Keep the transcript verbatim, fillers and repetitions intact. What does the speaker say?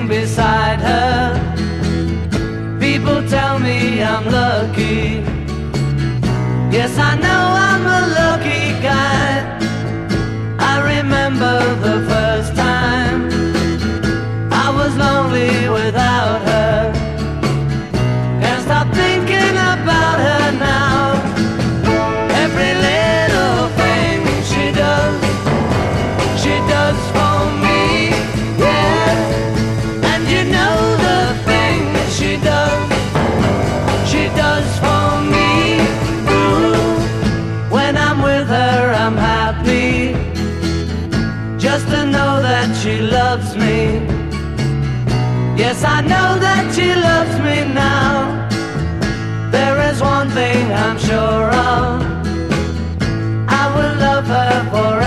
sitting beside her. People tell me I'm lucky. Yes, I know I'm a lucky guy. I remember the first time I was lonely without her. Can't stop thinking about her now. Every little thing she does, she does for me, yeah. And you know the thing she does, she does for me. Ooh, when I'm with her I'm happy, just to know that she loves me. Yes, I know that she loves me now. There is one thing I'm sure of, I will love her forever.